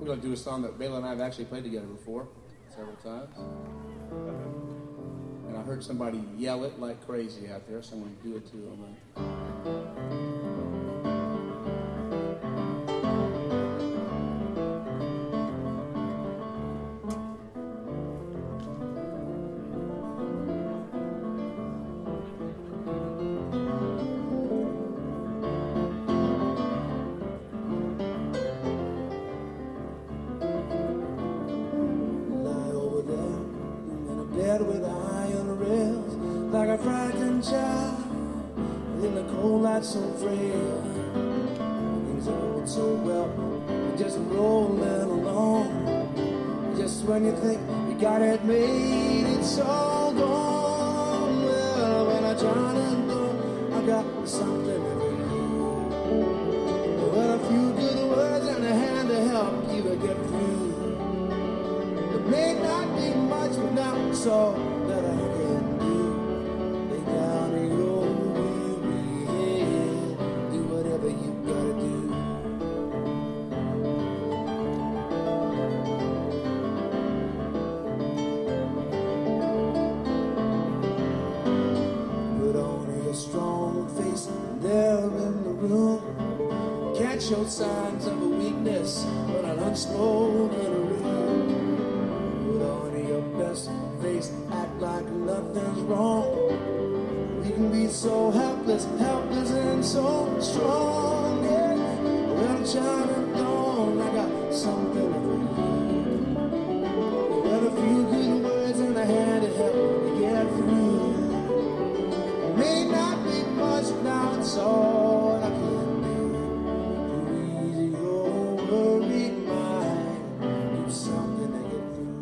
We're going to do a song that Bela and I have actually played together before, several times. And I heard somebody yell it like crazy out there, so I'm going to do it to them. With iron rails, like a frightened child in the cold light so frail. Things are going so well, you're just rolling along. Just when you think you got it made, it's all gone. Well, when I try to go, I got something for you. Well, a few good words and a hand to help you get through. It may not be much, but now it's all that I can do. Lay down in your weary head, do whatever you gotta do. Put on your strong face there in the room. Can't show signs of a weakness, but an unspoken rule. Best face, act like nothing's wrong. We can be so helpless, helpless and so strong. Yeah, well, China dawn, I got something for you. Well, a few good words and a hand to help you get through. May not be much, now it's all I can do. To ease your worried mind, do something to get through.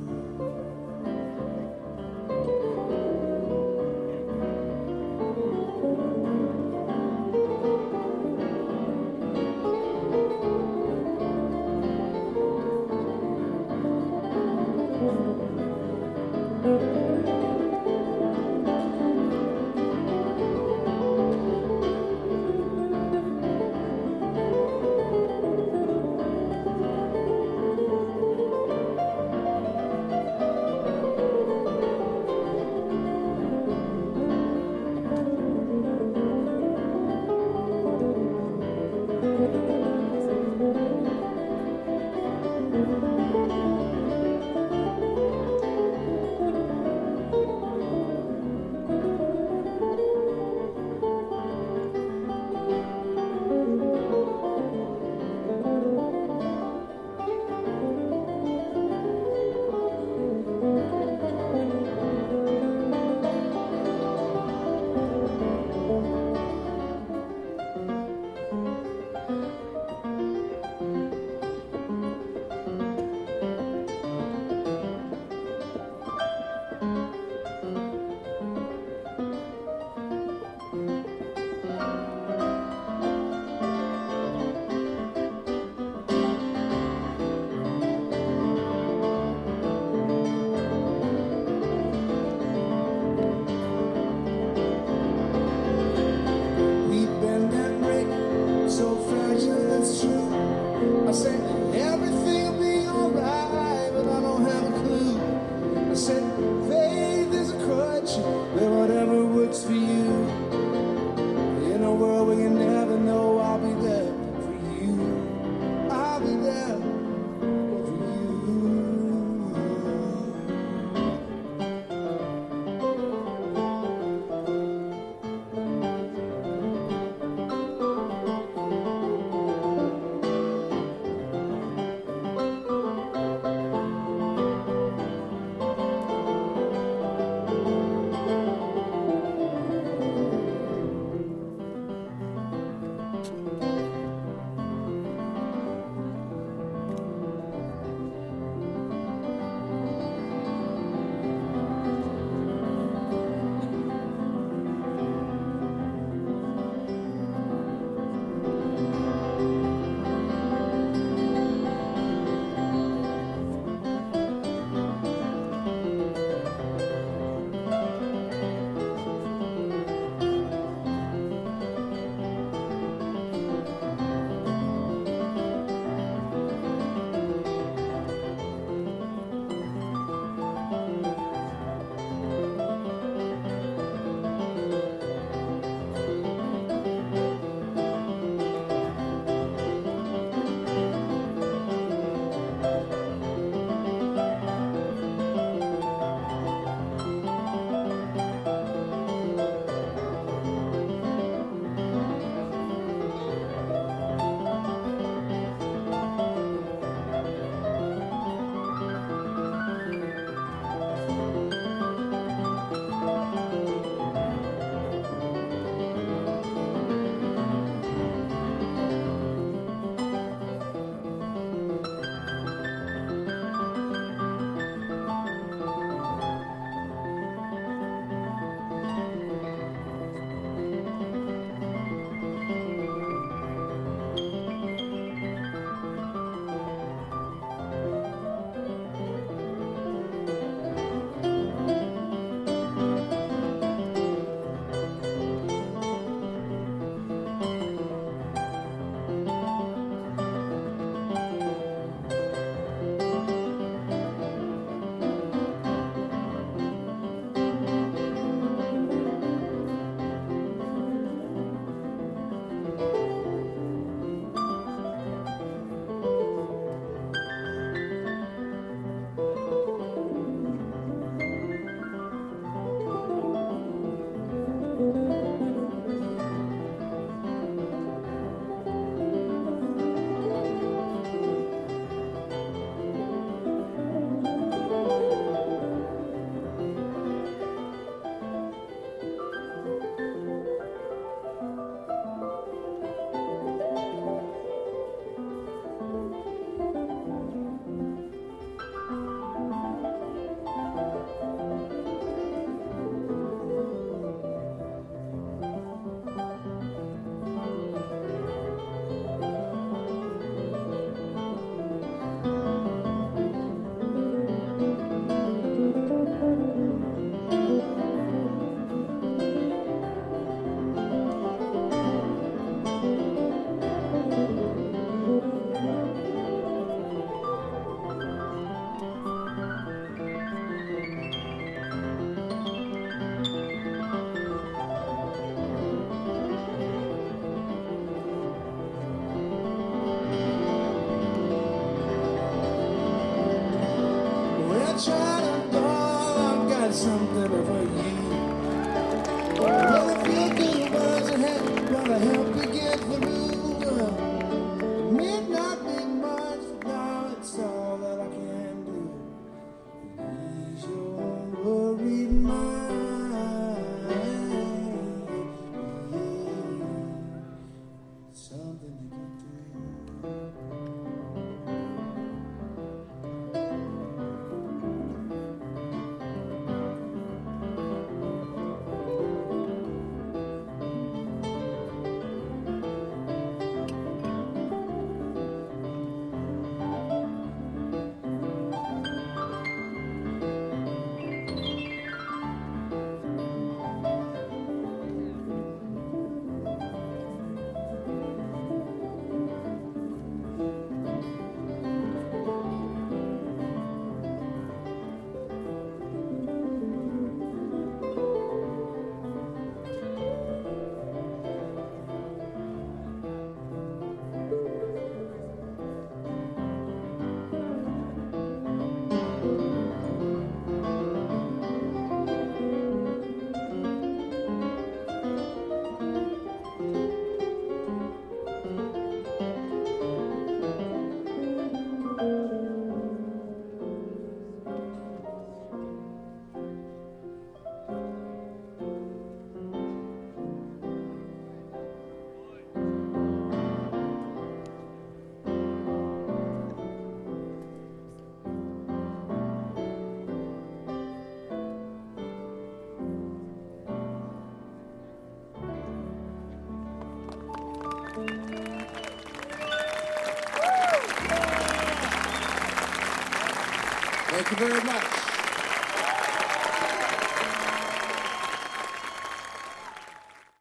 Thank you very much.